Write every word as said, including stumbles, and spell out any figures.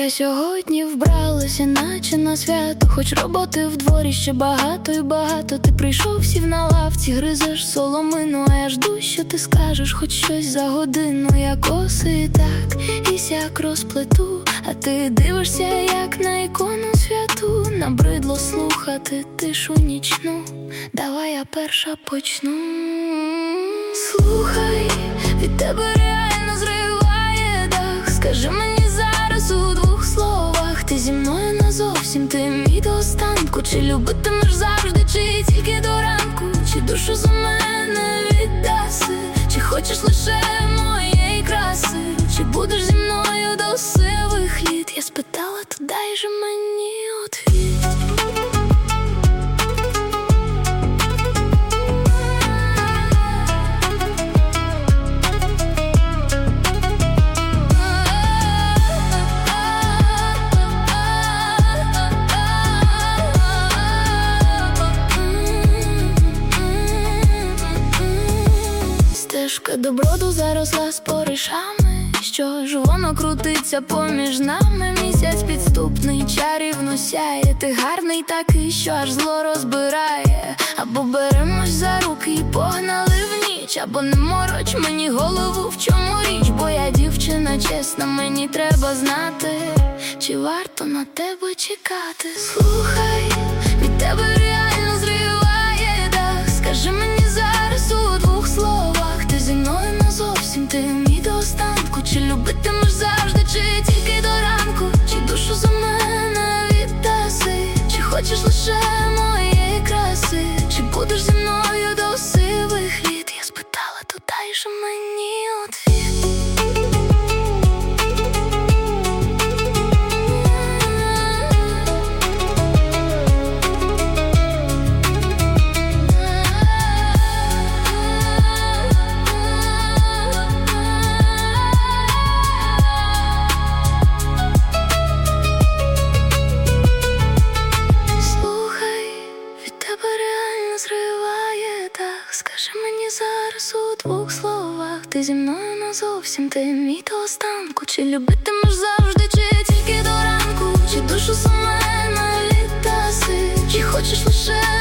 ти сьогодні вбралася, наче на свято. Хоч роботи в дворі ще багато і багато. Ти прийшов, сів на лавці, гризеш соломину, а я жду, що ти скажеш хоч щось за годину. Я коси так і сяк розплету, а ти дивишся, як на ікону святу. Набридло слухати тишу нічну, давай я перша почну. Слухай, від тебе реально зриває дах. Скажи мені зараз у двох словах, ти зі мною назовсім, ти мій до останку. Чи любитимеш завжди, чи тільки до ранку? Чи душу за мене віддаси? Чи хочеш лише моєї краси? Чи будеш зі мною до сивих літ? Я спитала, то дай же мені отвіт. Стежка до броду заросла споришами. Що ж воно крутиться поміж нами? Місяць підступний, чарівно сяє. Ти гарний такий, що аж зло розбирає. Або беремось за руки і погнали в ніч, або не мороч мені голову, в чому річ. Бо я дівчина чесна, мені треба знати, чи варто на тебе чекати. Слухай, від тебе реально зриває дах. Скажи мені зараз у двох словах, ти зі мною назовсім, ти мій до останку. Чи любитимеш завжди, чи тільки до ранку? Чи душу за мене віддаси? Чи хочеш лише моєї краси? Чи будеш зі мною до сивих літ? Я спитала, то дай же мені отвіт. Скажи мені зараз у двох словах, ти зі мною назовсім, ти мій до останку. Чи любитимеш завжди, чи тільки до ранку? Чи душу за мене віддаси? Чи хочеш лише